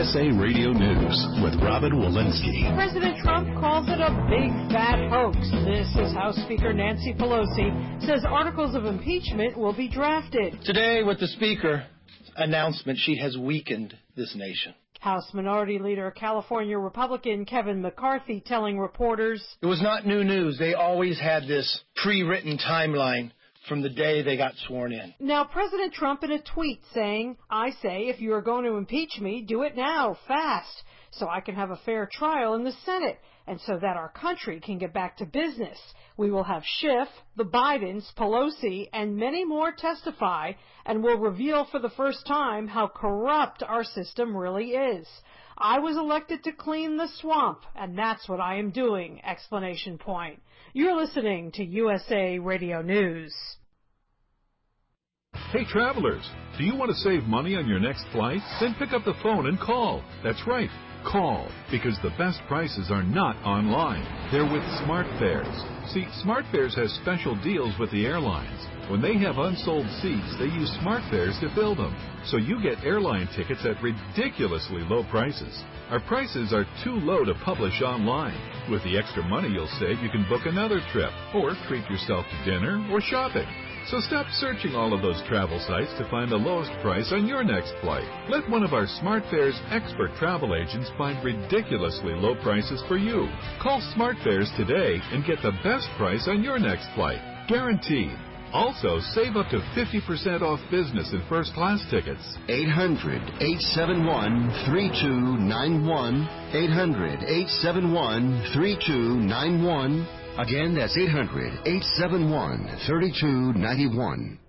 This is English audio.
USA Radio News with Robin Walensky. President Trump calls it a big fat hoax. This is House Speaker Nancy Pelosi says articles of impeachment will be drafted. Today, with the Speaker's announcement, she has weakened this nation. House Minority Leader, California Republican Kevin McCarthy telling reporters, it was not new news. They always had this pre-written timeline from the day they got sworn in. Now, President Trump in a tweet saying, I say if you are going to impeach me, do it now, fast, so I can have a fair trial in the Senate, and so that our country can get back to business. We will have Schiff, the Bidens, Pelosi, and many more testify, and will reveal for the first time how corrupt our system really is. I was elected to clean the swamp, and that's what I am doing! Explanation point. You're listening to USA Radio News. Hey travelers, do you want to save money on your next flight? Then pick up the phone and call. That's right, call, because the best prices are not online. They're with SmartFares. See, SmartFares has special deals with the airlines. When they have unsold seats, they use SmartFares to fill them. So you get airline tickets at ridiculously low prices. Our prices are too low to publish online. With the extra money you'll save, you can book another trip, or treat yourself to dinner or shopping. So stop searching all of those travel sites to find the lowest price on your next flight. Let one of our SmartFares expert travel agents find ridiculously low prices for you. Call SmartFares today and get the best price on your next flight. Guaranteed. Also, save up to 50% off business and first-class tickets. 800-871-3291. 800-871-3291. Again, that's 800-871-3291.